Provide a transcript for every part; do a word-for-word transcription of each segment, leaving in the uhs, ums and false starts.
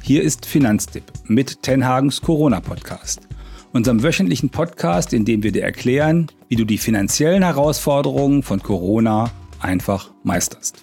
Hier ist Finanztipp mit Tenhagens Corona-Podcast. Unserem wöchentlichen Podcast, in dem wir dir erklären, wie du die finanziellen Herausforderungen von Corona einfach meisterst.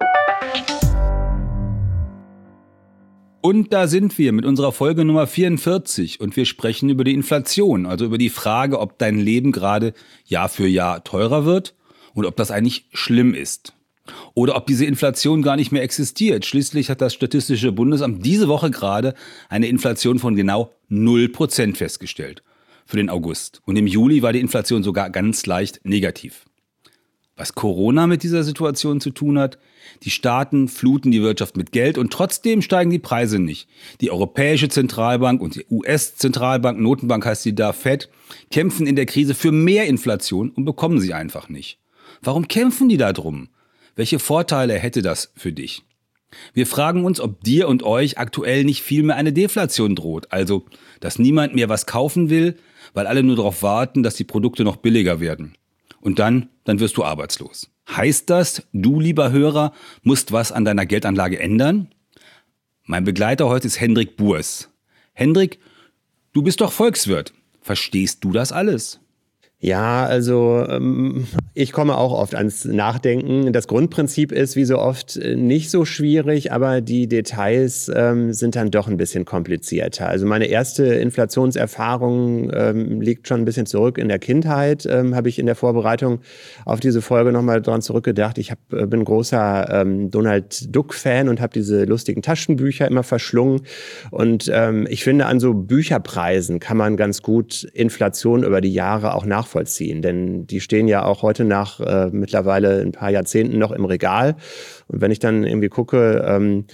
Und da sind wir mit unserer Folge Nummer vierundvierzig und wir sprechen über die Inflation, also über die Frage, ob dein Leben gerade Jahr für Jahr teurer wird und ob das eigentlich schlimm ist. Oder ob diese Inflation gar nicht mehr existiert. Schließlich hat das Statistische Bundesamt diese Woche gerade eine Inflation von genau null Prozent festgestellt für den August. Und im Juli war die Inflation sogar ganz leicht negativ. Was Corona mit dieser Situation zu tun hat? Die Staaten fluten die Wirtschaft mit Geld und trotzdem steigen die Preise nicht. Die Europäische Zentralbank und die U S-Zentralbank, Notenbank heißt sie da, Fed, kämpfen in der Krise für mehr Inflation und bekommen sie einfach nicht. Warum kämpfen die da drum? Welche Vorteile hätte das für dich? Wir fragen uns, ob dir und euch aktuell nicht vielmehr eine Deflation droht. Also, dass niemand mehr was kaufen will, weil alle nur darauf warten, dass die Produkte noch billiger werden. Und dann, dann wirst du arbeitslos. Heißt das, du, lieber Hörer, musst was an deiner Geldanlage ändern? Mein Begleiter heute ist Hendrik Burs. Hendrik, du bist doch Volkswirt. Verstehst du das alles? Ja, also ähm, ich komme auch oft ans Nachdenken. Das Grundprinzip ist wie so oft nicht so schwierig, aber die Details ähm, sind dann doch ein bisschen komplizierter. Also meine erste Inflationserfahrung ähm, liegt schon ein bisschen zurück in der Kindheit. Ähm, habe ich in der Vorbereitung auf diese Folge nochmal dran zurückgedacht. Ich hab, bin großer ähm, Donald Duck-Fan und habe diese lustigen Taschenbücher immer verschlungen. Und ähm, ich finde, an so Bücherpreisen kann man ganz gut Inflation über die Jahre auch nachvollziehen. vollziehen, denn die stehen ja auch heute nach äh, mittlerweile ein paar Jahrzehnten noch im Regal. Und wenn ich dann irgendwie gucke, ähm,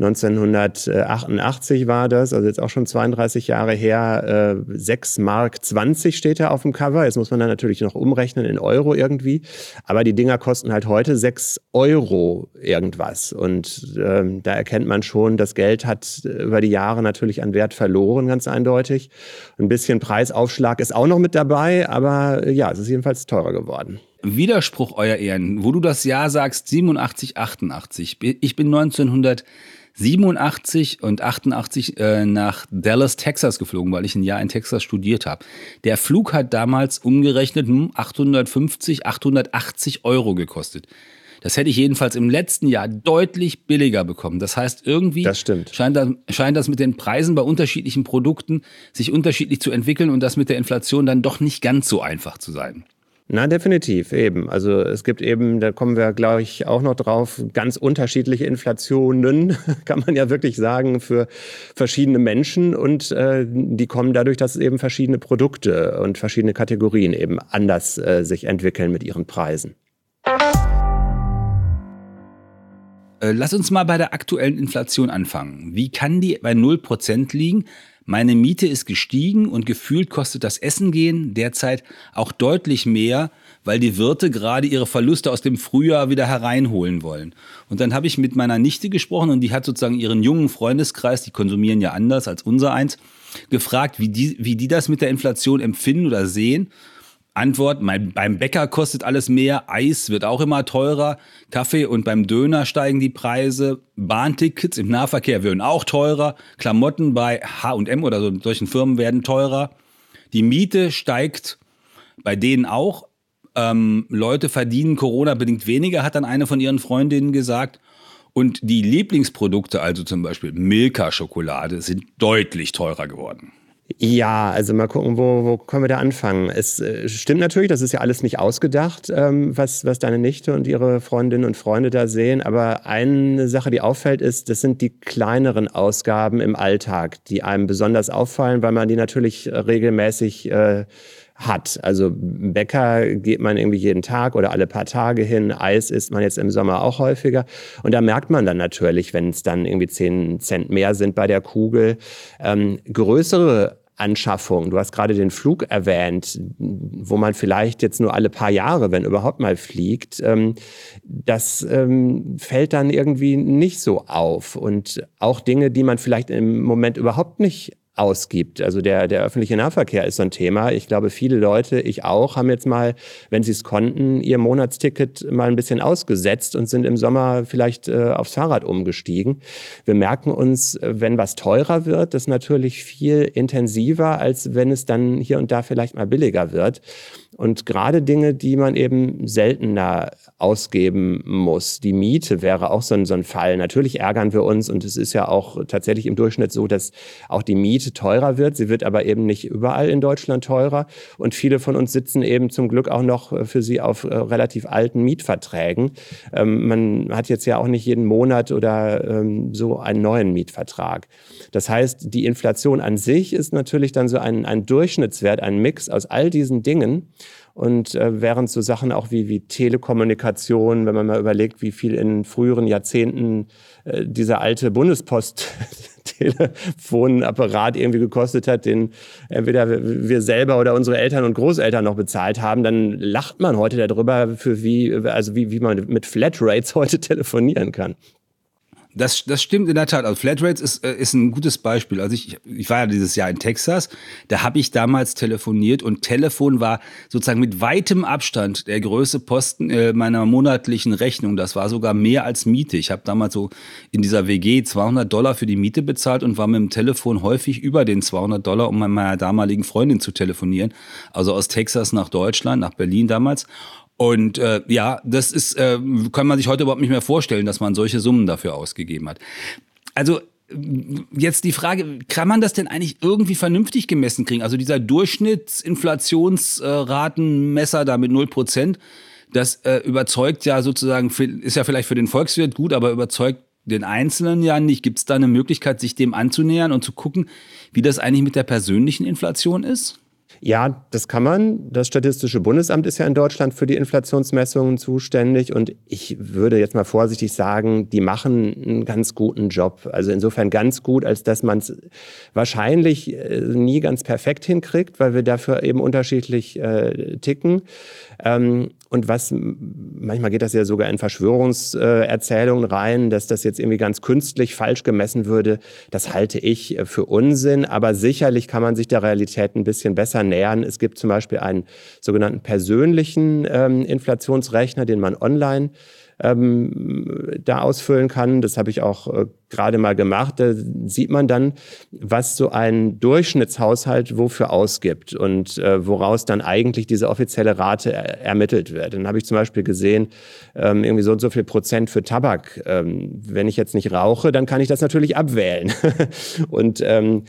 neunzehnhundertachtundachtzig war das, also jetzt auch schon zweiunddreißig Jahre her, äh, sechs Mark zwanzig steht da auf dem Cover. Jetzt muss man dann natürlich noch umrechnen in Euro irgendwie. Aber die Dinger kosten halt heute sechs Euro irgendwas. Und ähm, da erkennt man schon, das Geld hat über die Jahre natürlich an Wert verloren, ganz eindeutig. Ein bisschen Preisaufschlag ist auch noch mit dabei, aber ja, es ist jedenfalls teurer geworden. Widerspruch, Euer Ehren, wo du das Jahr sagst, siebenundachtzig, achtundachtzig. Ich bin neunzehnhundertsiebenundachtzig und achtundachtzig äh, nach Dallas, Texas geflogen, weil ich ein Jahr in Texas studiert habe. Der Flug hat damals umgerechnet hm, achthundertfünfzig, achthundertachtzig Euro gekostet. Das hätte ich jedenfalls im letzten Jahr deutlich billiger bekommen. Das heißt, irgendwie das stimmt. Scheint, das, scheint das mit den Preisen bei unterschiedlichen Produkten sich unterschiedlich zu entwickeln und das mit der Inflation dann doch nicht ganz so einfach zu sein. Na, definitiv, eben. Also es gibt eben, da kommen wir, glaube ich, auch noch drauf, ganz unterschiedliche Inflationen, kann man ja wirklich sagen, für verschiedene Menschen. Und äh, die kommen dadurch, dass eben verschiedene Produkte und verschiedene Kategorien eben anders äh, sich entwickeln mit ihren Preisen. Lass uns mal bei der aktuellen Inflation anfangen. Wie kann die bei null Prozent liegen? Meine Miete ist gestiegen und gefühlt kostet das Essen gehen derzeit auch deutlich mehr, weil die Wirte gerade ihre Verluste aus dem Frühjahr wieder hereinholen wollen. Und dann habe ich mit meiner Nichte gesprochen und die hat sozusagen ihren jungen Freundeskreis, die konsumieren ja anders als unser eins, gefragt, wie die, wie die das mit der Inflation empfinden oder sehen. Antwort, mein, beim Bäcker kostet alles mehr, Eis wird auch immer teurer, Kaffee und beim Döner steigen die Preise, Bahntickets im Nahverkehr werden auch teurer, Klamotten bei H und M oder so solchen Firmen werden teurer, die Miete steigt bei denen auch, ähm, Leute verdienen Corona-bedingt weniger, hat dann eine von ihren Freundinnen gesagt. Und die Lieblingsprodukte, also zum Beispiel Milka-Schokolade, sind deutlich teurer geworden. Ja, also mal gucken, wo, wo können wir da anfangen? Es äh, stimmt natürlich, das ist ja alles nicht ausgedacht, ähm, was, was deine Nichte und ihre Freundinnen und Freunde da sehen. Aber eine Sache, die auffällt, ist, das sind die kleineren Ausgaben im Alltag, die einem besonders auffallen, weil man die natürlich regelmäßig äh, hat. Also Bäcker geht man irgendwie jeden Tag oder alle paar Tage hin. Eis isst man jetzt im Sommer auch häufiger. Und da merkt man dann natürlich, wenn es dann irgendwie zehn Cent mehr sind bei der Kugel, ähm, größere Anschaffung. Du hast gerade den Flug erwähnt, wo man vielleicht jetzt nur alle paar Jahre, wenn überhaupt mal fliegt. Ähm, das ähm, fällt dann irgendwie nicht so auf. Und auch Dinge, die man vielleicht im Moment überhaupt nicht ausgibt. Also der, der öffentliche Nahverkehr ist so ein Thema. Ich glaube, viele Leute, ich auch, haben jetzt mal, wenn sie es konnten, ihr Monatsticket mal ein bisschen ausgesetzt und sind im Sommer vielleicht äh, aufs Fahrrad umgestiegen. Wir merken uns, wenn was teurer wird, das natürlich viel intensiver, als wenn es dann hier und da vielleicht mal billiger wird. Und gerade Dinge, die man eben seltener ausgeben muss. Die Miete wäre auch so ein, so ein Fall. Natürlich ärgern wir uns und es ist ja auch tatsächlich im Durchschnitt so, dass auch die Miete teurer wird. Sie wird aber eben nicht überall in Deutschland teurer. Und viele von uns sitzen eben zum Glück auch noch für sie auf äh, relativ alten Mietverträgen. Ähm, man hat jetzt ja auch nicht jeden Monat oder ähm, so einen neuen Mietvertrag. Das heißt, die Inflation an sich ist natürlich dann so ein, ein Durchschnittswert, ein Mix aus all diesen Dingen. Und äh, während so Sachen auch wie, wie Telekommunikation, wenn man mal überlegt, wie viel in früheren Jahrzehnten äh, dieser alte Bundespost-Telefonapparat irgendwie gekostet hat, den entweder wir selber oder unsere Eltern und Großeltern noch bezahlt haben, dann lacht man heute darüber, für wie, also wie, wie man mit Flatrates heute telefonieren kann. Das, das stimmt in der Tat. Also Flatrates ist, ist ein gutes Beispiel. Also ich, ich war ja dieses Jahr in Texas, da habe ich damals telefoniert und Telefon war sozusagen mit weitem Abstand der größte Posten äh, meiner monatlichen Rechnung. Das war sogar mehr als Miete. Ich habe damals so in dieser W G zweihundert Dollar für die Miete bezahlt und war mit dem Telefon häufig über den zweihundert Dollar, um mit meiner damaligen Freundin zu telefonieren. Also aus Texas nach Deutschland, nach Berlin damals. Und äh, ja, das ist, äh, kann man sich heute überhaupt nicht mehr vorstellen, dass man solche Summen dafür ausgegeben hat. Also jetzt die Frage, kann man das denn eigentlich irgendwie vernünftig gemessen kriegen? Also dieser Durchschnittsinflationsratenmesser da mit null Prozent, das äh, überzeugt ja sozusagen, ist ja vielleicht für den Volkswirt gut, aber überzeugt den Einzelnen ja nicht. Gibt es da eine Möglichkeit, sich dem anzunähern und zu gucken, wie das eigentlich mit der persönlichen Inflation ist? Ja, das kann man. Das Statistische Bundesamt ist ja in Deutschland für die Inflationsmessungen zuständig. Und ich würde jetzt mal vorsichtig sagen, die machen einen ganz guten Job. Also insofern ganz gut, als dass man es wahrscheinlich nie ganz perfekt hinkriegt, weil wir dafür eben unterschiedlich äh, ticken. Ähm, und was, manchmal geht das ja sogar in Verschwörungserzählungen rein, dass das jetzt irgendwie ganz künstlich falsch gemessen würde. Das halte ich für Unsinn. Aber sicherlich kann man sich der Realität ein bisschen besser nähern. Es gibt zum Beispiel einen sogenannten persönlichen ähm, Inflationsrechner, den man online ähm, da ausfüllen kann. Das habe ich auch äh, gerade mal gemacht. Da sieht man dann, was so ein Durchschnittshaushalt wofür ausgibt und äh, woraus dann eigentlich diese offizielle Rate er- ermittelt wird. Dann habe ich zum Beispiel gesehen, ähm, irgendwie so und so viel Prozent für Tabak. Ähm, wenn ich jetzt nicht rauche, dann kann ich das natürlich abwählen. Und ähm,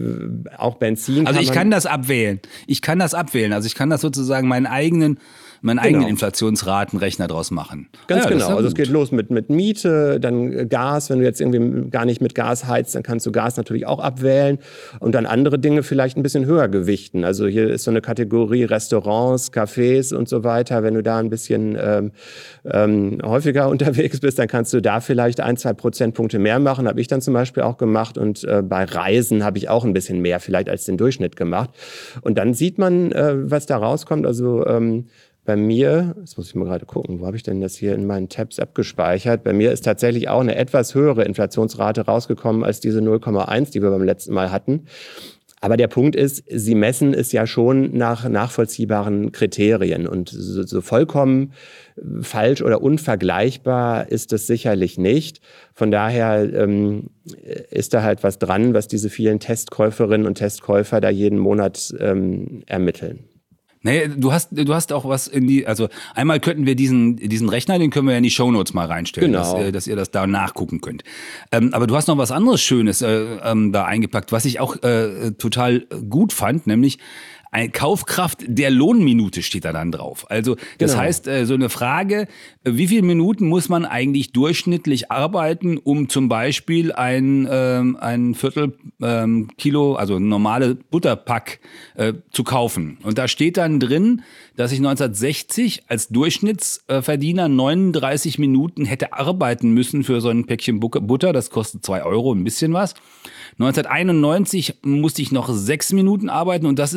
auch Benzin. Also kann ich man kann das abwählen. Ich kann das abwählen. Also ich kann das sozusagen meinen eigenen meinen Genau. eigenen Inflationsratenrechner draus machen. Ganz ja, genau. das ist ja Also es gut. geht los mit, mit Miete, dann Gas. Wenn du jetzt irgendwie gar nicht mit Gas heizt, dann kannst du Gas natürlich auch abwählen und dann andere Dinge vielleicht ein bisschen höher gewichten. Also hier ist so eine Kategorie Restaurants, Cafés und so weiter. Wenn du da ein bisschen ähm, ähm, häufiger unterwegs bist, dann kannst du da vielleicht ein, zwei Prozentpunkte mehr machen. Habe ich dann zum Beispiel auch gemacht. Und äh, bei Reisen habe ich auch ein bisschen mehr vielleicht als den Durchschnitt gemacht. Und dann sieht man, äh, was da rauskommt. Also ähm, bei mir, jetzt muss ich mal gerade gucken, wo habe ich denn das hier in meinen Tabs abgespeichert? Bei mir ist tatsächlich auch eine etwas höhere Inflationsrate rausgekommen als diese null Komma eins, die wir beim letzten Mal hatten. Aber der Punkt ist, sie messen es ja schon nach nachvollziehbaren Kriterien. Und so, so vollkommen falsch oder unvergleichbar ist es sicherlich nicht. Von daher ähm, ist da halt was dran, was diese vielen Testkäuferinnen und Testkäufer da jeden Monat ähm, ermitteln. Nee, du hast, du hast auch was in die, also einmal könnten wir diesen, diesen Rechner, den können wir ja in die Shownotes mal reinstellen, Genau. dass, dass ihr das da nachgucken könnt. Ähm, aber du hast noch was anderes Schönes äh, ähm, da eingepackt, was ich auch äh, total gut fand, nämlich eine Kaufkraft der Lohnminute steht da dann drauf. Also das Genau. heißt, äh, so eine Frage, äh, wie viele Minuten muss man eigentlich durchschnittlich arbeiten, um zum Beispiel ein, ähm, ein Viertel ähm, Kilo, also normale Butterpack äh, zu kaufen. Und da steht dann drin, dass ich neunzehnhundertsechzig als Durchschnittsverdiener neununddreißig Minuten hätte arbeiten müssen für so ein Päckchen Butter. Das kostet zwei Euro, ein bisschen was. neunzehnhunderteinundneunzig musste ich noch sechs Minuten arbeiten und das ist jetzt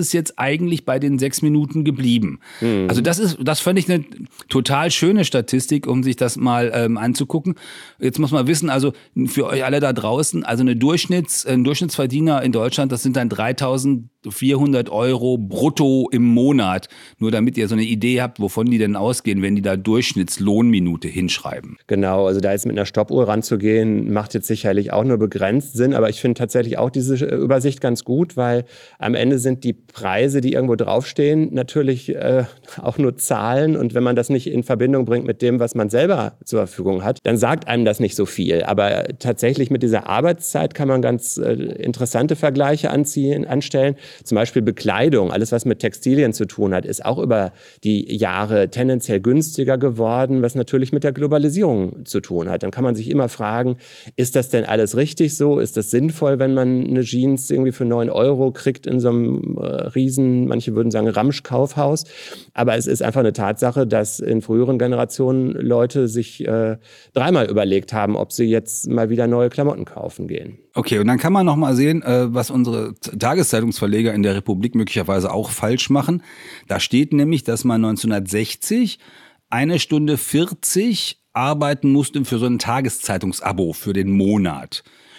eigentlich bei den sechs Minuten geblieben. Mhm. Also das ist, das fand ich eine total schöne Statistik, um sich das mal ähm, anzugucken. Jetzt muss man wissen, also für euch alle da draußen, also eine Durchschnitts, ein Durchschnittsverdiener in Deutschland, das sind dann dreitausendvierhundert Euro brutto im Monat. Nur damit ihr so eine Idee habt, wovon die denn ausgehen, wenn die da Durchschnittslohnminute hinschreiben. Genau, also da jetzt mit einer Stoppuhr ranzugehen, macht jetzt sicherlich auch nur begrenzt Sinn, aber ich finde tatsächlich auch diese Übersicht ganz gut, weil am Ende sind die Preise, die irgendwo draufstehen, natürlich äh, auch nur Zahlen, und wenn man das nicht in Verbindung bringt mit dem, was man selber zur Verfügung hat, dann sagt einem das nicht so viel. Aber tatsächlich mit dieser Arbeitszeit kann man ganz äh, interessante Vergleiche anziehen, anstellen. Zum Beispiel Bekleidung, alles was mit Textilien zu tun hat, ist auch über die Jahre tendenziell günstiger geworden, was natürlich mit der Globalisierung zu tun hat. Dann kann man sich immer fragen, ist das denn alles richtig so? Ist das sinnvoll, wenn man eine Jeans irgendwie für neun Euro kriegt in so einem äh, riesen, manche würden sagen Ramsch-Kaufhaus? Aber es ist einfach eine Tatsache, dass in früheren Generationen Leute sich äh, dreimal überlegt haben, ob sie jetzt mal wieder neue Klamotten kaufen gehen. Okay, und dann kann man noch mal sehen, äh, was unsere Tageszeitungsverleger in der Republik möglicherweise auch falsch machen. Da steht nämlich, dass man neunzehnhundertsechzig eine Stunde vierzig arbeiten musste für so ein Tageszeitungsabo für den Monat.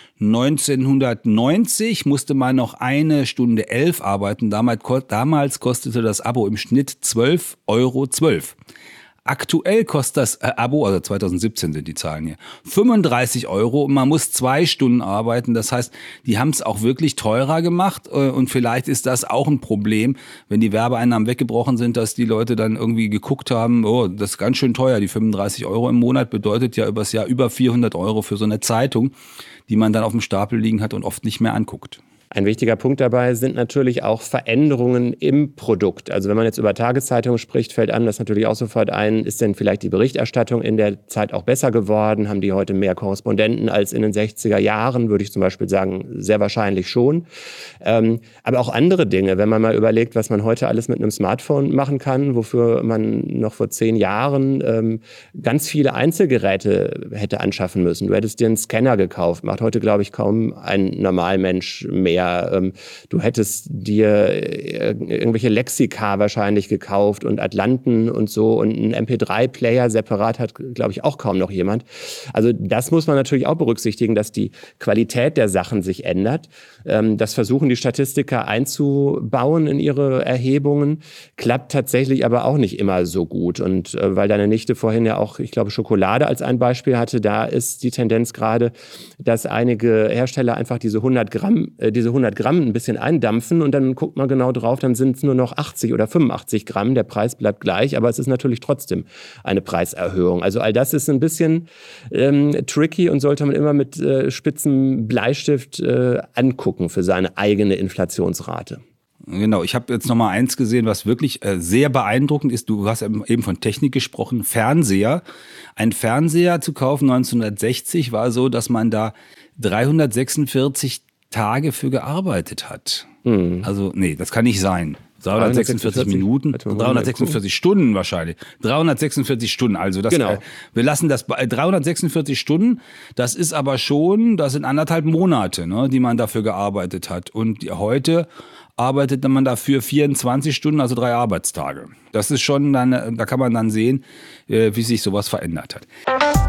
neunzehnhundertneunzig musste man noch eine Stunde elf arbeiten. Damals, damals kostete das Abo im Schnitt zwölf Euro zwölf. Aktuell kostet das äh, Abo, also zweitausendsiebzehn sind die Zahlen hier, fünfunddreißig Euro, und man muss zwei Stunden arbeiten. Das heißt, die haben es auch wirklich teurer gemacht, äh, und vielleicht ist das auch ein Problem, wenn die Werbeeinnahmen weggebrochen sind, dass die Leute dann irgendwie geguckt haben, oh, das ist ganz schön teuer, die fünfunddreißig Euro im Monat bedeutet ja übers Jahr über vierhundert Euro für so eine Zeitung, die man dann auf dem Stapel liegen hat und oft nicht mehr anguckt. Ein wichtiger Punkt dabei sind natürlich auch Veränderungen im Produkt. Also wenn man jetzt über Tageszeitungen spricht, fällt einem das natürlich auch sofort ein, ist denn vielleicht die Berichterstattung in der Zeit auch besser geworden? Haben die heute mehr Korrespondenten als in den sechziger Jahren? Würde ich zum Beispiel sagen, sehr wahrscheinlich schon. Ähm, aber auch andere Dinge, wenn man mal überlegt, was man heute alles mit einem Smartphone machen kann, wofür man noch vor zehn Jahren ähm, ganz viele Einzelgeräte hätte anschaffen müssen. Du hättest dir einen Scanner gekauft, macht heute, glaube ich, kaum ein Normalmensch mehr. Du hättest dir irgendwelche Lexika wahrscheinlich gekauft und Atlanten und so, und einen M P drei Player separat hat, glaube ich, auch kaum noch jemand. Also das muss man natürlich auch berücksichtigen, dass die Qualität der Sachen sich ändert. Das versuchen die Statistiker einzubauen in ihre Erhebungen, klappt tatsächlich aber auch nicht immer so gut. Und weil deine Nichte vorhin ja auch, ich glaube, Schokolade als ein Beispiel hatte, da ist die Tendenz gerade, dass einige Hersteller einfach diese hundert Gramm, diese hundert Gramm ein bisschen eindampfen, und dann guckt man genau drauf, dann sind es nur noch achtzig oder fünfundachtzig Gramm. Der Preis bleibt gleich, aber es ist natürlich trotzdem eine Preiserhöhung. Also all das ist ein bisschen ähm, tricky und sollte man immer mit äh, spitzem Bleistift äh, angucken für seine eigene Inflationsrate. Genau, ich habe jetzt noch mal eins gesehen, was wirklich äh, sehr beeindruckend ist. Du hast eben von Technik gesprochen, Fernseher. Ein Fernseher zu kaufen neunzehnhundertsechzig war so, dass man da dreihundertsechsundvierzig Tage für gearbeitet hat. Hm. Also, nee, das kann nicht sein. dreihundertsechsundvierzig Minuten, dreihundertsechsundvierzig Stunden wahrscheinlich. dreihundertsechsundvierzig Stunden, also das, genau. äh, wir lassen das bei dreihundertsechsundvierzig Stunden, das ist aber schon, das sind anderthalb Monate, ne, die man dafür gearbeitet hat. Und heute arbeitet man dafür vierundzwanzig Stunden, also drei Arbeitstage. Das ist schon dann, da kann man dann sehen, äh, wie sich sowas verändert hat.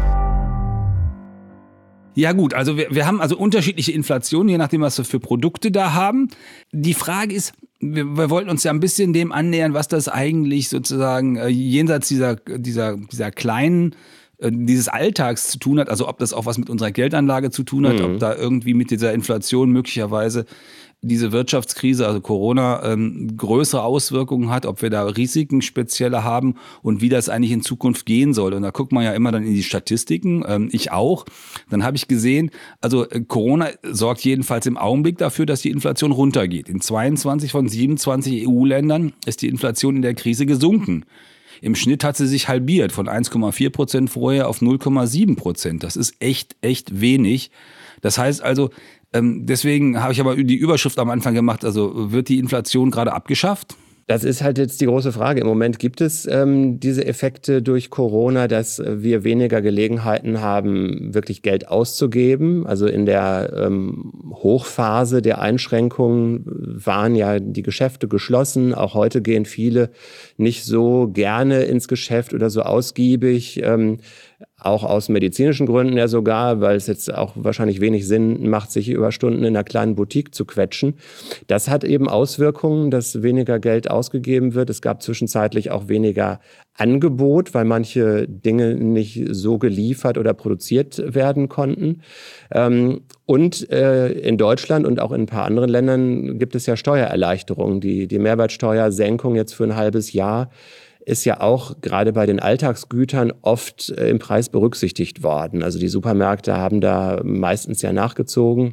Ja gut, also wir, wir haben also unterschiedliche Inflationen, je nachdem, was wir für Produkte da haben. Die Frage ist, wir, wir wollten uns ja ein bisschen dem annähern, was das eigentlich sozusagen äh, jenseits dieser, dieser, dieser kleinen, äh, dieses Alltags zu tun hat. Also ob das auch was mit unserer Geldanlage zu tun hat, mhm. ob da irgendwie mit dieser Inflation möglicherweise diese Wirtschaftskrise, also Corona, ähm, größere Auswirkungen hat, ob wir da Risiken spezielle haben und wie das eigentlich in Zukunft gehen soll. Und da guckt man ja immer dann in die Statistiken, ähm, ich auch. Dann habe ich gesehen, also äh, Corona sorgt jedenfalls im Augenblick dafür, dass die Inflation runtergeht. In zweiundzwanzig von siebenundzwanzig E U-Ländern ist die Inflation in der Krise gesunken. Im Schnitt hat sie sich halbiert, von eins Komma vier Prozent vorher auf null Komma sieben Prozent. Das ist echt, echt wenig. Das heißt also, ähm, deswegen habe ich aber die Überschrift am Anfang gemacht, also wird die Inflation gerade abgeschafft? Das ist halt jetzt die große Frage. Im Moment gibt es ähm, diese Effekte durch Corona, dass wir weniger Gelegenheiten haben, wirklich Geld auszugeben. Also in der ähm, Hochphase der Einschränkungen waren ja die Geschäfte geschlossen. Auch heute gehen viele nicht so gerne ins Geschäft oder so ausgiebig. Ähm, Auch aus medizinischen Gründen ja sogar, weil es jetzt auch wahrscheinlich wenig Sinn macht, sich Überstunden in einer kleinen Boutique zu quetschen. Das hat eben Auswirkungen, dass weniger Geld ausgegeben wird. Es gab zwischenzeitlich auch weniger Angebot, weil manche Dinge nicht so geliefert oder produziert werden konnten. Und in Deutschland und auch in ein paar anderen Ländern gibt es ja Steuererleichterungen. Die, die Mehrwertsteuersenkung jetzt für ein halbes Jahr ist ja auch gerade bei den Alltagsgütern oft äh, im Preis berücksichtigt worden. Also die Supermärkte haben da meistens ja nachgezogen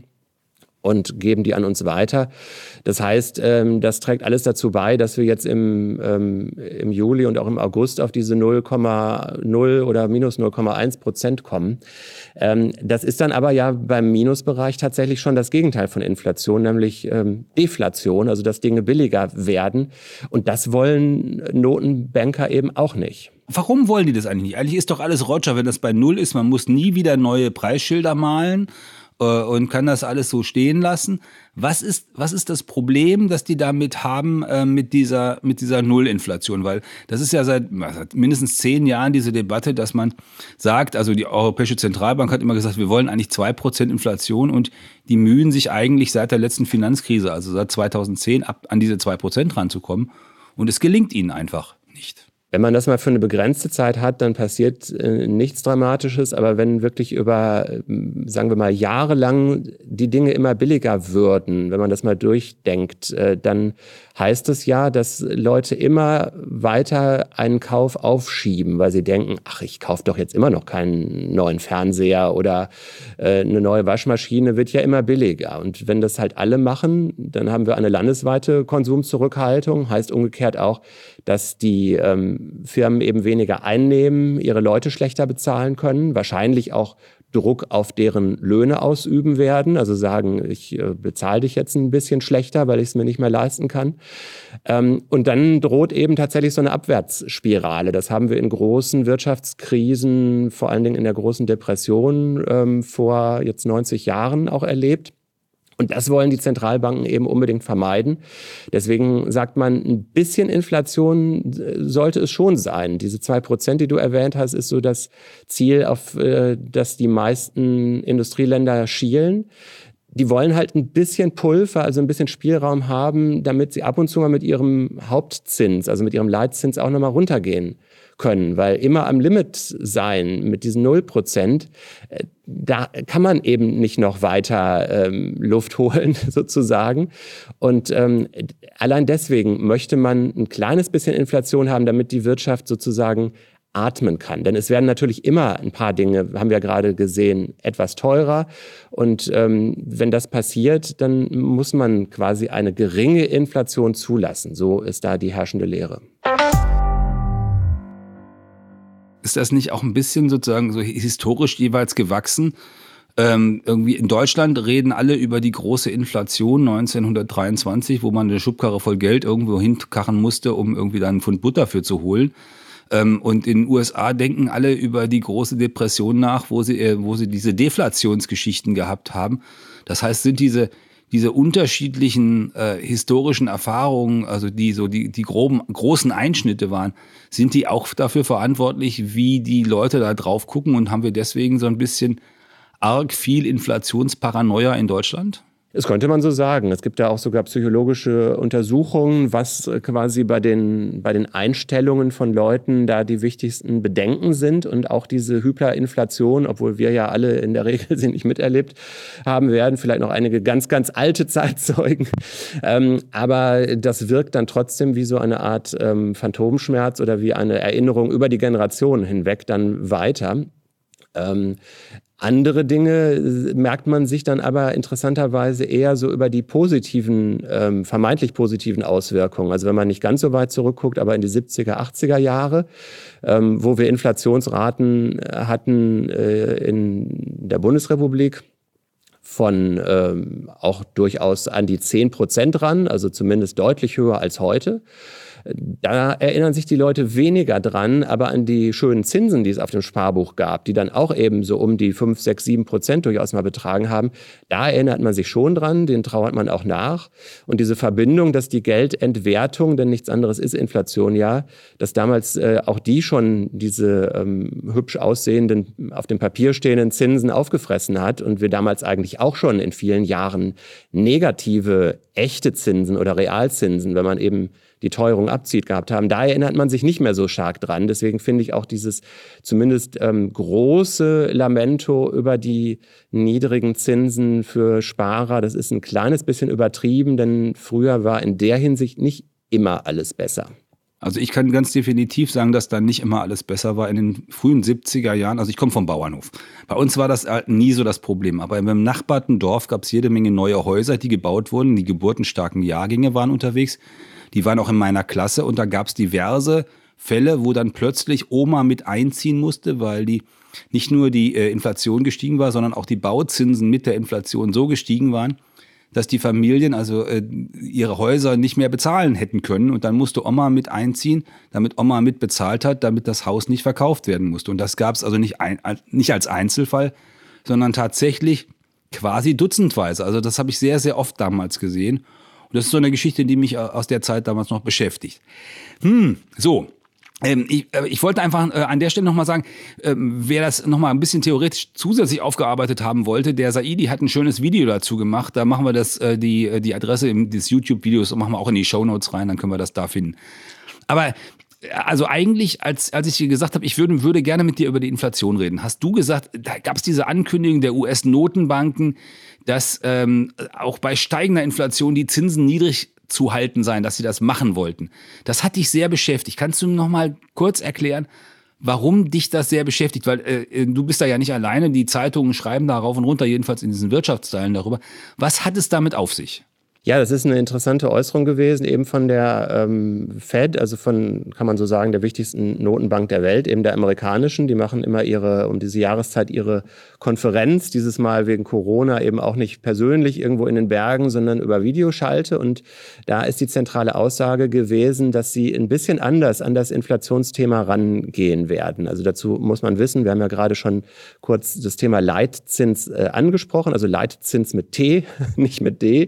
und geben die an uns weiter. Das heißt, ähm, das trägt alles dazu bei, dass wir jetzt im, ähm, im Juli und auch im August auf diese null Komma null oder minus null Komma eins Prozent kommen. Ähm, das ist dann aber ja beim Minusbereich tatsächlich schon das Gegenteil von Inflation, nämlich ähm, Deflation, also dass Dinge billiger werden. Und das wollen Notenbanker eben auch nicht. Warum wollen die das eigentlich nicht? Eigentlich ist doch alles Roger, wenn das bei Null ist. Man muss nie wieder neue Preisschilder malen und kann das alles so stehen lassen. Was ist, was ist das Problem, das die damit haben, äh, mit dieser, mit dieser Nullinflation? Weil das ist ja seit, seit mindestens zehn Jahren diese Debatte, dass man sagt, also die Europäische Zentralbank hat immer gesagt, wir wollen eigentlich zwei Prozent Inflation, und die mühen sich eigentlich seit der letzten Finanzkrise, also seit zweitausendzehn, ab an diese zwei Prozent ranzukommen. Und es gelingt ihnen einfach nicht. Wenn man das mal für eine begrenzte Zeit hat, dann passiert äh, nichts Dramatisches. Aber wenn wirklich über, äh, sagen wir mal, jahrelang die Dinge immer billiger würden, wenn man das mal durchdenkt, äh, dann heißt es ja, dass Leute immer weiter einen Kauf aufschieben, weil sie denken, ach, ich kaufe doch jetzt immer noch keinen neuen Fernseher oder äh, eine neue Waschmaschine wird ja immer billiger. Und wenn das halt alle machen, dann haben wir eine landesweite Konsumzurückhaltung. Heißt umgekehrt auch, dass die ähm, Firmen eben weniger einnehmen, ihre Leute schlechter bezahlen können, wahrscheinlich auch Druck auf deren Löhne ausüben werden, also sagen, ich äh, bezahle dich jetzt ein bisschen schlechter, weil ich es mir nicht mehr leisten kann. Ähm, und dann droht eben tatsächlich so eine Abwärtsspirale. Das haben wir in großen Wirtschaftskrisen, vor allen Dingen in der großen Depression ähm, vor jetzt neunzig Jahren auch erlebt. Und das wollen die Zentralbanken eben unbedingt vermeiden. Deswegen sagt man, ein bisschen Inflation sollte es schon sein. Diese zwei Prozent, die du erwähnt hast, ist so das Ziel, auf das die meisten Industrieländer schielen. Die wollen halt ein bisschen Pulver, also ein bisschen Spielraum haben, damit sie ab und zu mal mit ihrem Hauptzins, also mit ihrem Leitzins auch nochmal runtergehen können. Weil immer am Limit sein mit diesen null Prozent, da kann man eben nicht noch weiter ähm, Luft holen, sozusagen. Und ähm, allein deswegen möchte man ein kleines bisschen Inflation haben, damit die Wirtschaft sozusagen atmen kann. Denn es werden natürlich immer ein paar Dinge, haben wir gerade gesehen, etwas teurer. Und ähm, wenn das passiert, dann muss man quasi eine geringe Inflation zulassen. So ist da die herrschende Lehre. Ist das nicht auch ein bisschen sozusagen so historisch jeweils gewachsen? Ähm, irgendwie in Deutschland reden alle über die große Inflation neunzehnhundertdreiundzwanzig, wo man eine Schubkarre voll Geld irgendwo hinkarren musste, um irgendwie dann einen Pfund Butter für zu holen. Ähm, und in den U S A denken alle über die große Depression nach, wo sie, äh, wo sie diese Deflationsgeschichten gehabt haben. Das heißt, sind diese diese unterschiedlichen äh, historischen Erfahrungen, also die so die die groben großen Einschnitte waren, sind die auch dafür verantwortlich, wie die Leute da drauf gucken, und haben wir deswegen so ein bisschen arg viel Inflationsparanoia in Deutschland? Das könnte man so sagen. Es gibt ja auch sogar psychologische Untersuchungen, was quasi bei den, bei den Einstellungen von Leuten da die wichtigsten Bedenken sind. Und auch diese Hyperinflation, obwohl wir ja alle in der Regel sie nicht miterlebt haben werden, vielleicht noch einige ganz, ganz alte Zeitzeugen. Ähm, aber das wirkt dann trotzdem wie so eine Art ähm, Phantomschmerz oder wie eine Erinnerung über die Generationen hinweg dann weiter. Ähm, Andere Dinge merkt man sich dann aber interessanterweise eher so über die positiven, ähm, vermeintlich positiven Auswirkungen. Also wenn man nicht ganz so weit zurückguckt, aber in die siebziger, achtziger Jahre, ähm, wo wir Inflationsraten hatten äh, in der Bundesrepublik von ähm, auch durchaus an die zehn Prozent ran, also zumindest deutlich höher als heute. Da erinnern sich die Leute weniger dran, aber an die schönen Zinsen, die es auf dem Sparbuch gab, die dann auch eben so um die fünf, sechs, sieben Prozent durchaus mal betragen haben. Da erinnert man sich schon dran, den trauert man auch nach. Und diese Verbindung, dass die Geldentwertung, denn nichts anderes ist Inflation ja, dass damals äh, auch die schon diese ähm, hübsch aussehenden, auf dem Papier stehenden Zinsen aufgefressen hat und wir damals eigentlich auch schon in vielen Jahren negative, echte Zinsen oder Realzinsen, wenn man eben die Teuerung abzieht, gehabt haben. Da erinnert man sich nicht mehr so stark dran. Deswegen finde ich auch dieses zumindest ähm, große Lamento über die niedrigen Zinsen für Sparer, das ist ein kleines bisschen übertrieben, denn früher war in der Hinsicht nicht immer alles besser. Also ich kann ganz definitiv sagen, dass da nicht immer alles besser war in den frühen siebziger Jahren. Also ich komme vom Bauernhof. Bei uns war das nie so das Problem. Aber im benachbarten Dorf gab es jede Menge neue Häuser, die gebaut wurden. Die geburtenstarken Jahrgänge waren unterwegs. Die waren auch in meiner Klasse. Und da gab es diverse Fälle, wo dann plötzlich Oma mit einziehen musste, weil die nicht nur die äh, Inflation gestiegen war, sondern auch die Bauzinsen mit der Inflation so gestiegen waren, dass die Familien also äh, ihre Häuser nicht mehr bezahlen hätten können. Und dann musste Oma mit einziehen, damit Oma mit bezahlt hat, damit das Haus nicht verkauft werden musste. Und das gab es also nicht, ein, nicht als Einzelfall, sondern tatsächlich quasi dutzendweise. Also das habe ich sehr, sehr oft damals gesehen. Und das ist so eine Geschichte, die mich aus der Zeit damals noch beschäftigt. Hm, so. Ähm, ich, äh, ich wollte einfach äh, an der Stelle nochmal sagen, ähm, wer das nochmal ein bisschen theoretisch zusätzlich aufgearbeitet haben wollte, der Saidi hat ein schönes Video dazu gemacht. Da machen wir das, äh, die, die Adresse im, des YouTube-Videos machen wir auch in die Shownotes rein, dann können wir das da finden. Aber also eigentlich, als, als ich dir gesagt habe, ich würde, würde gerne mit dir über die Inflation reden, hast du gesagt, da gab es diese Ankündigung der U S-Notenbanken, dass ähm, auch bei steigender Inflation die Zinsen niedrig zu halten seien, dass sie das machen wollten. Das hat dich sehr beschäftigt. Kannst du noch mal kurz erklären, warum dich das sehr beschäftigt? Weil äh, du bist da ja nicht alleine, die Zeitungen schreiben da rauf und runter, jedenfalls in diesen Wirtschaftsteilen darüber. Was hat es damit auf sich? Ja, das ist eine interessante Äußerung gewesen, eben von der ähm, Fed, also von, kann man so sagen, der wichtigsten Notenbank der Welt, eben der amerikanischen. Die machen immer ihre, um diese Jahreszeit ihre Konferenz, dieses Mal wegen Corona eben auch nicht persönlich irgendwo in den Bergen, sondern über Videoschalte. Und da ist die zentrale Aussage gewesen, dass sie ein bisschen anders an das Inflationsthema rangehen werden. Also dazu muss man wissen, wir haben ja gerade schon kurz das Thema Leitzins äh, angesprochen, also Leitzins mit T, nicht mit D.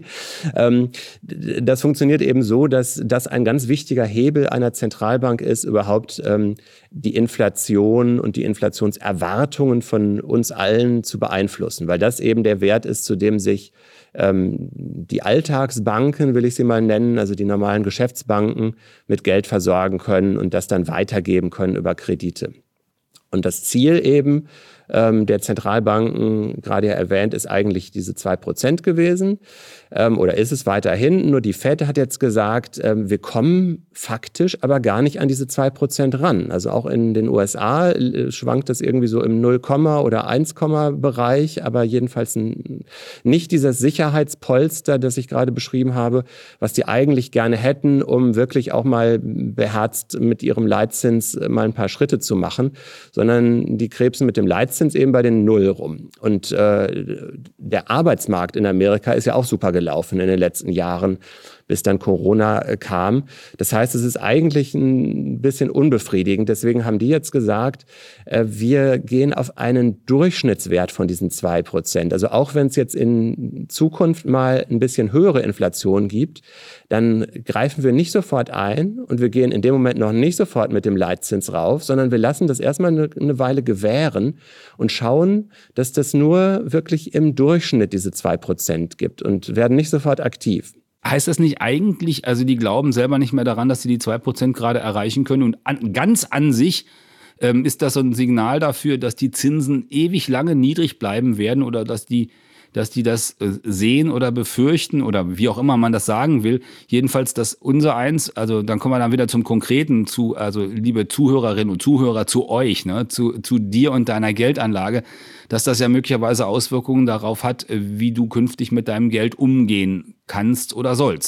Das funktioniert eben so, dass das ein ganz wichtiger Hebel einer Zentralbank ist, überhaupt ähm, die Inflation und die Inflationserwartungen von uns allen zu beeinflussen, weil das eben der Wert ist, zu dem sich ähm, die Alltagsbanken, will ich sie mal nennen, also die normalen Geschäftsbanken, mit Geld versorgen können und das dann weitergeben können über Kredite. Und das Ziel eben ähm, der Zentralbanken, gerade ja erwähnt, ist eigentlich diese zwei Prozent gewesen ähm, oder ist es weiterhin. Nur die Fed hat jetzt gesagt, ähm, wir kommen faktisch aber gar nicht an diese zwei Prozent ran. Also auch in den U S A äh, schwankt das irgendwie so im null, oder eins Bereich, aber jedenfalls ein, nicht dieses Sicherheitspolster, das ich gerade beschrieben habe, was die eigentlich gerne hätten, um wirklich auch mal beherzt mit ihrem Leitzins mal ein paar Schritte zu machen, sondern die krebsen mit dem Leitzins eben bei den Null rum. Und äh, der Arbeitsmarkt in Amerika ist ja auch super gelaufen in den letzten Jahren, bis dann Corona äh, kam. Das heißt, es ist eigentlich ein bisschen unbefriedigend. Deswegen haben die jetzt gesagt, äh, wir gehen auf einen Durchschnittswert von diesen zwei Prozent. Also auch wenn es jetzt in Zukunft mal ein bisschen höhere Inflation gibt, dann greifen wir nicht sofort ein und wir gehen in dem Moment noch nicht sofort mit dem Leitzins rauf, sondern wir lassen das erstmal eine, eine Weile gewähren und schauen, dass das nur wirklich im Durchschnitt diese zwei Prozent gibt und werden nicht sofort aktiv. Heißt das nicht eigentlich, also die glauben selber nicht mehr daran, dass sie die zwei Prozent gerade erreichen können und an, ganz an sich ähm, ist das so ein Signal dafür, dass die Zinsen ewig lange niedrig bleiben werden oder dass die dass die das sehen oder befürchten oder wie auch immer man das sagen will. Jedenfalls, dass unser eins, also dann kommen wir dann wieder zum Konkreten, zu, also liebe Zuhörerinnen und Zuhörer, zu euch, ne, zu, zu dir und deiner Geldanlage, dass das ja möglicherweise Auswirkungen darauf hat, wie du künftig mit deinem Geld umgehen kannst oder sollst.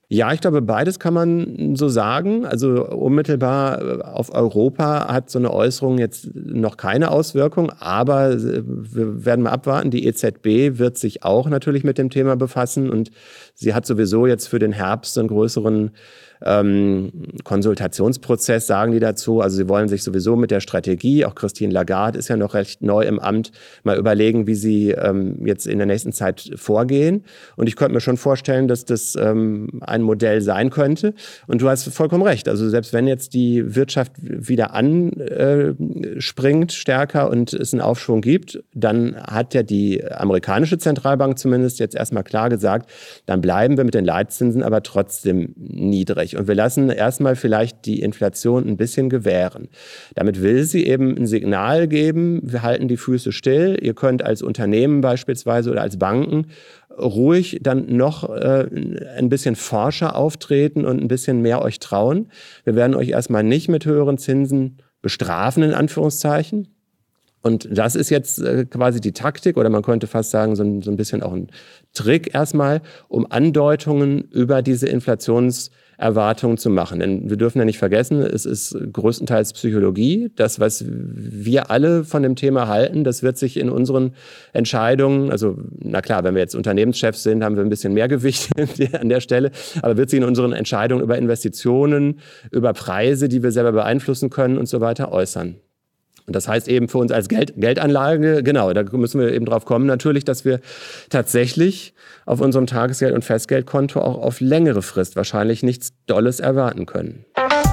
Ja, ich glaube, beides kann man so sagen. Also unmittelbar auf Europa hat so eine Äußerung jetzt noch keine Auswirkung, aber wir werden mal abwarten. Die E Z B wird sich auch natürlich mit dem Thema befassen und sie hat sowieso jetzt für den Herbst einen größeren ähm, Konsultationsprozess, sagen die dazu. Also sie wollen sich sowieso mit der Strategie, auch Christine Lagarde ist ja noch recht neu im Amt, mal überlegen, wie sie ähm, jetzt in der nächsten Zeit vorgehen. Und ich könnte mir schon vorstellen, dass das ähm, ein Modell sein könnte. Und du hast vollkommen recht. Also selbst wenn jetzt die Wirtschaft wieder anspringt äh, stärker und es einen Aufschwung gibt, dann hat ja die amerikanische Zentralbank zumindest jetzt erstmal klar gesagt, dann bleiben wir mit den Leitzinsen aber trotzdem niedrig. Und wir lassen erstmal vielleicht die Inflation ein bisschen gewähren. Damit will sie eben ein Signal geben, wir halten die Füße still. Ihr könnt als Unternehmen beispielsweise oder als Banken ruhig dann noch äh, ein bisschen forscher auftreten und ein bisschen mehr euch trauen. Wir werden euch erstmal nicht mit höheren Zinsen bestrafen, in Anführungszeichen. Und das ist jetzt äh, quasi die Taktik oder man könnte fast sagen, so ein, so ein bisschen auch ein Trick erstmal, um Andeutungen über diese Inflationserwartungen zu machen. Denn wir dürfen ja nicht vergessen, es ist größtenteils Psychologie. Das, was wir alle von dem Thema halten, das wird sich in unseren Entscheidungen, also na klar, wenn wir jetzt Unternehmenschefs sind, haben wir ein bisschen mehr Gewicht an der Stelle, aber wird sich in unseren Entscheidungen über Investitionen, über Preise, die wir selber beeinflussen können und so weiter äußern. Und das heißt eben für uns als Geld, Geldanlage, genau, da müssen wir eben drauf kommen natürlich, dass wir tatsächlich auf unserem Tagesgeld- und Festgeldkonto auch auf längere Frist wahrscheinlich nichts Dolles erwarten können.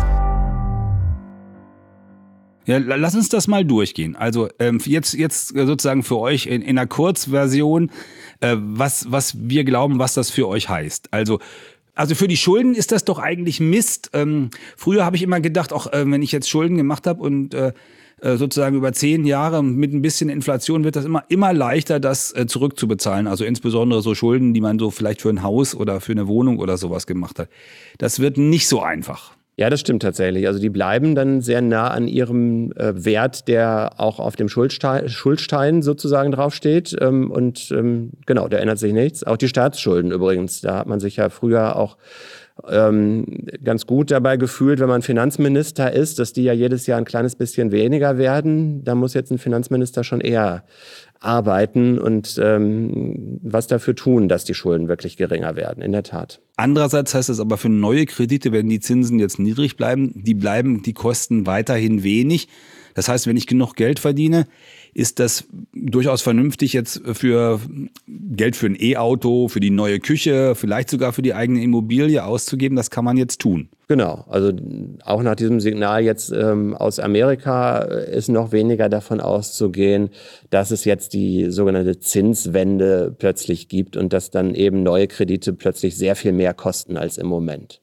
Ja, lass uns das mal durchgehen. Also ähm, jetzt, jetzt sozusagen für euch in, in einer Kurzversion, äh, was, was wir glauben, was das für euch heißt. Also Also für die Schulden ist das doch eigentlich Mist. Ähm, früher habe ich immer gedacht, auch äh, wenn ich jetzt Schulden gemacht habe und äh, sozusagen über zehn Jahre mit ein bisschen Inflation wird das immer immer leichter, das äh, zurückzubezahlen. Also insbesondere so Schulden, die man so vielleicht für ein Haus oder für eine Wohnung oder sowas gemacht hat. Das wird nicht so einfach. Ja, das stimmt tatsächlich. Also die bleiben dann sehr nah an ihrem äh, Wert, der auch auf dem Schuldstein, Schuldstein sozusagen draufsteht. Ähm, und ähm, genau, da ändert sich nichts. Auch die Staatsschulden übrigens. Da hat man sich ja früher auch ähm, ganz gut dabei gefühlt, wenn man Finanzminister ist, dass die ja jedes Jahr ein kleines bisschen weniger werden. Da muss jetzt ein Finanzminister schon eher arbeiten und ähm, was dafür tun, dass die Schulden wirklich geringer werden, in der Tat. Andererseits heißt es aber für neue Kredite, wenn die Zinsen jetzt niedrig bleiben, die bleiben die Kosten weiterhin wenig. Das heißt, wenn ich genug Geld verdiene, ist das durchaus vernünftig, jetzt für Geld für ein E-Auto, für die neue Küche, vielleicht sogar für die eigene Immobilie auszugeben. Das kann man jetzt tun. Genau, also auch nach diesem Signal jetzt ähm, aus Amerika ist noch weniger davon auszugehen, dass es jetzt die sogenannte Zinswende plötzlich gibt und dass dann eben neue Kredite plötzlich sehr viel mehr kosten als im Moment.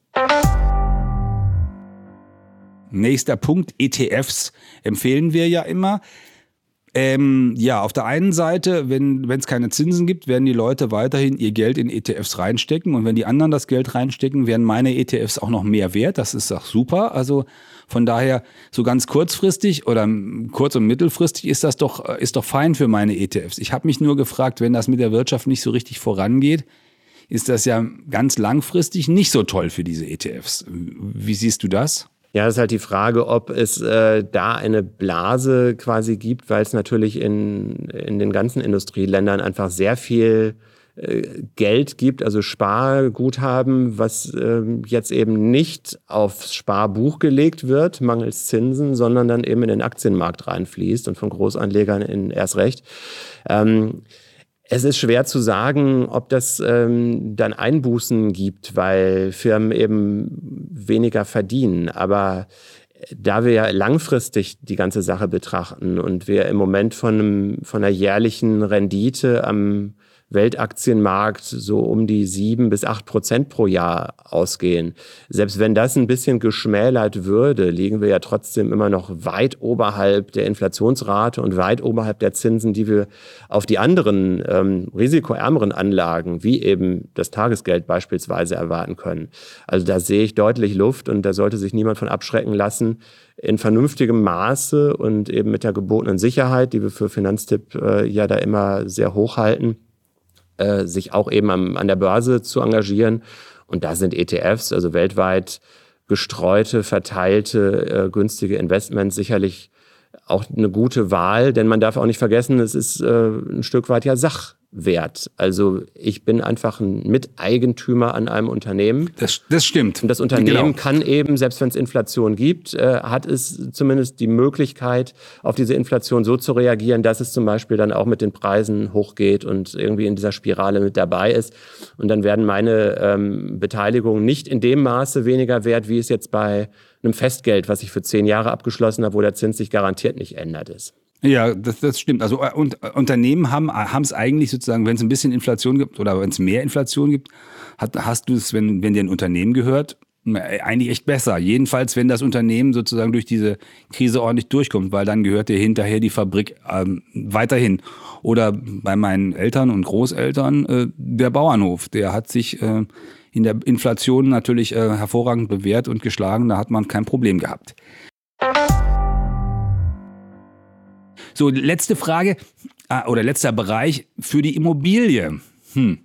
Nächster Punkt, E T Fs empfehlen wir ja immer. Ähm, ja, auf der einen Seite, wenn es keine Zinsen gibt, werden die Leute weiterhin ihr Geld in E T Fs reinstecken. Und wenn die anderen das Geld reinstecken, werden meine E T Fs auch noch mehr wert. Das ist auch super. Also von daher, so ganz kurzfristig oder kurz- und mittelfristig ist das doch, ist doch fein für meine E T Fs. Ich habe mich nur gefragt, wenn das mit der Wirtschaft nicht so richtig vorangeht, ist das ja ganz langfristig nicht so toll für diese E T Fs. Wie siehst du das? Ja, das ist halt die Frage, ob es äh, da eine Blase quasi gibt, weil es natürlich in, in den ganzen Industrieländern einfach sehr viel äh, Geld gibt, also Sparguthaben, was äh, jetzt eben nicht aufs Sparbuch gelegt wird, mangels Zinsen, sondern dann eben in den Aktienmarkt reinfließt und von Großanlegern in erst recht. Ähm, Es ist schwer zu sagen, ob das ähm, dann Einbußen gibt, weil Firmen eben weniger verdienen. Aber da wir ja langfristig die ganze Sache betrachten und wir im Moment von, einem, von einer jährlichen Rendite am Weltaktienmarkt so um die sieben bis acht Prozent pro Jahr ausgehen. Selbst wenn das ein bisschen geschmälert würde, liegen wir ja trotzdem immer noch weit oberhalb der Inflationsrate und weit oberhalb der Zinsen, die wir auf die anderen ähm, risikoärmeren Anlagen, wie eben das Tagesgeld beispielsweise, erwarten können. Also da sehe ich deutlich Luft und da sollte sich niemand von abschrecken lassen, in vernünftigem Maße und eben mit der gebotenen Sicherheit, die wir für Finanztipp äh, ja da immer sehr hoch halten, Äh, sich auch eben am, an der Börse zu engagieren Und da sind E T Fs, also weltweit gestreute, verteilte, äh, günstige Investments sicherlich auch eine gute Wahl, denn man darf auch nicht vergessen, es ist äh, ein Stück weit ja Sachwert. Also ich bin einfach ein Miteigentümer an einem Unternehmen. Das, das stimmt. Und das Unternehmen genau. kann eben, selbst wenn es Inflation gibt, äh, hat es zumindest die Möglichkeit, auf diese Inflation so zu reagieren, dass es zum Beispiel dann auch mit den Preisen hochgeht und irgendwie in dieser Spirale mit dabei ist. Und dann werden meine ähm, Beteiligungen nicht in dem Maße weniger wert, wie es jetzt bei einem Festgeld, was ich für zehn Jahre abgeschlossen habe, wo der Zins sich garantiert nicht ändert ist. Ja, das, das stimmt. Also und, Unternehmen haben es eigentlich sozusagen, wenn es ein bisschen Inflation gibt oder wenn es mehr Inflation gibt, hat, hast du es, wenn, wenn dir ein Unternehmen gehört, eigentlich echt besser. Jedenfalls, wenn das Unternehmen sozusagen durch diese Krise ordentlich durchkommt, weil dann gehört dir hinterher die Fabrik ähm, weiterhin. Oder bei meinen Eltern und Großeltern äh, der Bauernhof, der hat sich äh, in der Inflation natürlich äh, hervorragend bewährt und geschlagen. Da hat man kein Problem gehabt. So, letzte Frage äh, oder letzter Bereich für die Immobilie. Hm.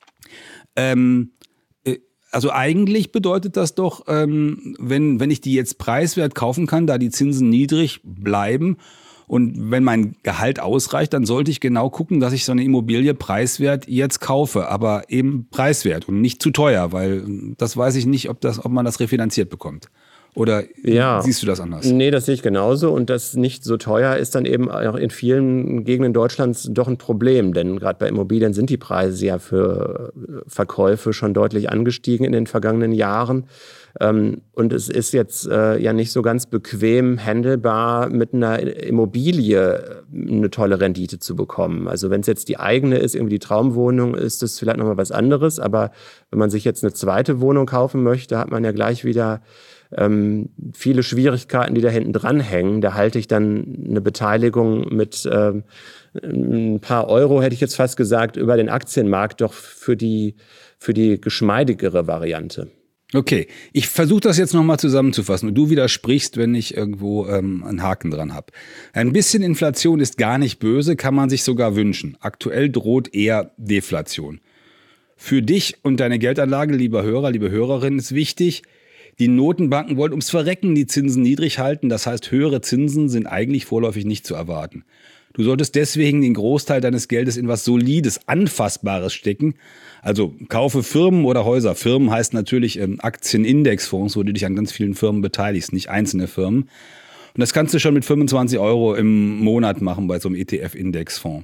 Ähm, äh, also eigentlich bedeutet das doch, ähm, wenn, wenn ich die jetzt preiswert kaufen kann, da die Zinsen niedrig bleiben, und wenn mein Gehalt ausreicht, dann sollte ich genau gucken, dass ich so eine Immobilie preiswert jetzt kaufe, aber eben preiswert und nicht zu teuer, weil das weiß ich nicht, ob das, ob man das refinanziert bekommt. Oder ja. Siehst du das anders? Nee, das sehe ich genauso. Und das nicht so teuer ist dann eben auch in vielen Gegenden Deutschlands doch ein Problem. Denn gerade bei Immobilien sind die Preise ja für Verkäufe schon deutlich angestiegen in den vergangenen Jahren. Und es ist jetzt ja nicht so ganz bequem handelbar, mit einer Immobilie eine tolle Rendite zu bekommen. Also wenn es jetzt die eigene ist, irgendwie die Traumwohnung, ist das vielleicht nochmal was anderes. Aber wenn man sich jetzt eine zweite Wohnung kaufen möchte, hat man ja gleich wieder Ähm, viele Schwierigkeiten, die da hinten dran hängen. Da halte ich dann eine Beteiligung mit ähm, ein paar Euro, hätte ich jetzt fast gesagt, über den Aktienmarkt doch für die, für die geschmeidigere Variante. Okay, ich versuche das jetzt nochmal zusammenzufassen und du widersprichst, wenn ich irgendwo ähm, einen Haken dran habe. Ein bisschen Inflation ist gar nicht böse, kann man sich sogar wünschen. Aktuell droht eher Deflation. Für dich und deine Geldanlage, lieber Hörer, liebe Hörerin, ist wichtig, die Notenbanken wollen ums Verrecken die Zinsen niedrig halten. Das heißt, höhere Zinsen sind eigentlich vorläufig nicht zu erwarten. Du solltest deswegen den Großteil deines Geldes in was Solides, Anfassbares stecken. Also kaufe Firmen oder Häuser. Firmen heißt natürlich ähm, Aktienindexfonds, wo du dich an ganz vielen Firmen beteiligst, nicht einzelne Firmen. Und das kannst du schon mit fünfundzwanzig Euro im Monat machen bei so einem E T F-Indexfonds.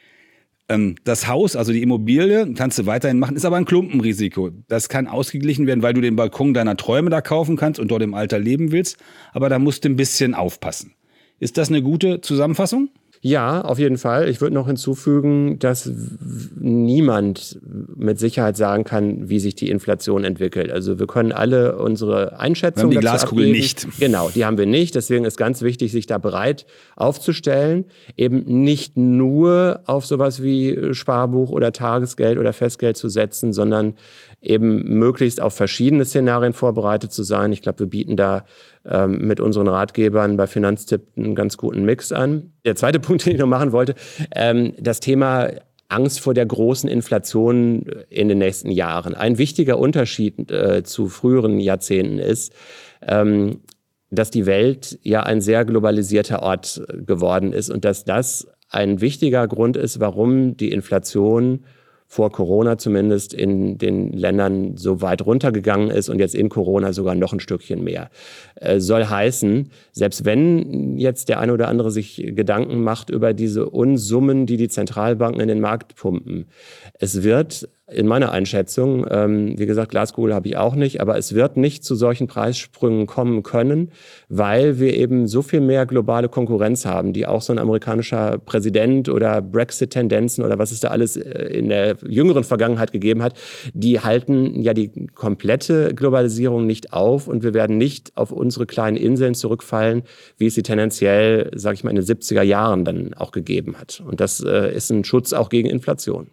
Das Haus, also die Immobilie, kannst du weiterhin machen, ist aber ein Klumpenrisiko. Das kann ausgeglichen werden, weil du den Balkon deiner Träume da kaufen kannst und dort im Alter leben willst. Aber da musst du ein bisschen aufpassen. Ist das eine gute Zusammenfassung? Ja, auf jeden Fall. Ich würde noch hinzufügen, dass niemand mit Sicherheit sagen kann, wie sich die Inflation entwickelt. Also wir können alle unsere Einschätzungen dazu abgeben. Wir haben die Glaskugel nicht. Genau, die haben wir nicht. Deswegen ist ganz wichtig, sich da bereit aufzustellen. Eben nicht nur auf sowas wie Sparbuch oder Tagesgeld oder Festgeld zu setzen, sondern eben möglichst auf verschiedene Szenarien vorbereitet zu sein. Ich glaube, wir bieten da ähm, mit unseren Ratgebern bei Finanztipp einen ganz guten Mix an. Der zweite Punkt, den ich noch machen wollte, ähm, das Thema Angst vor der großen Inflation in den nächsten Jahren. Ein wichtiger Unterschied äh, zu früheren Jahrzehnten ist, ähm, dass die Welt ja ein sehr globalisierter Ort geworden ist und dass das ein wichtiger Grund ist, warum die Inflation vor Corona zumindest in den Ländern so weit runtergegangen ist und jetzt in Corona sogar noch ein Stückchen mehr. Äh, soll heißen, selbst wenn jetzt der eine oder andere sich Gedanken macht über diese Unsummen, die die Zentralbanken in den Markt pumpen, es wird in meiner Einschätzung, ähm, wie gesagt, Glaskugel habe ich auch nicht, aber es wird nicht zu solchen Preissprüngen kommen können, weil wir eben so viel mehr globale Konkurrenz haben, die auch so ein amerikanischer Präsident oder Brexit-Tendenzen oder was es da alles in der jüngeren Vergangenheit gegeben hat, die halten ja die komplette Globalisierung nicht auf und wir werden nicht auf unsere kleinen Inseln zurückfallen, wie es sie tendenziell, sage ich mal, in den siebziger Jahren dann auch gegeben hat. Und das äh, ist ein Schutz auch gegen Inflation.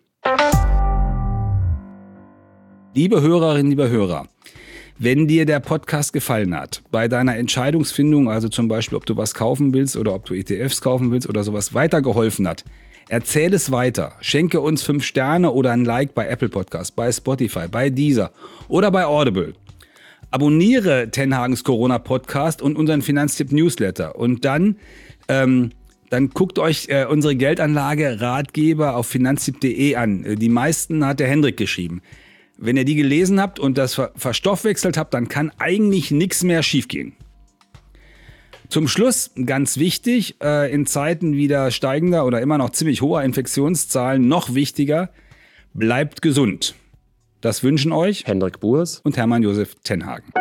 Liebe Hörerinnen, liebe Hörer, wenn dir der Podcast gefallen hat, bei deiner Entscheidungsfindung, also zum Beispiel, ob du was kaufen willst oder ob du E T Fs kaufen willst oder sowas weitergeholfen hat, Erzähl es weiter. Schenke uns fünf Sterne oder ein Like bei Apple Podcast, bei Spotify, bei Deezer oder bei Audible. Abonniere Tenhagens Corona-Podcast und unseren Finanztipp-Newsletter. Und dann, ähm, dann guckt euch äh, unsere Geldanlage-Ratgeber auf finanztipp punkt de an. Die meisten hat der Hendrik geschrieben. Wenn ihr die gelesen habt und das ver- verstoffwechselt habt, dann kann eigentlich nichts mehr schiefgehen. Zum Schluss, ganz wichtig, äh, in Zeiten wieder steigender oder immer noch ziemlich hoher Infektionszahlen, noch wichtiger, bleibt gesund. Das wünschen euch Hendrik Burs und Hermann Josef Tenhagen.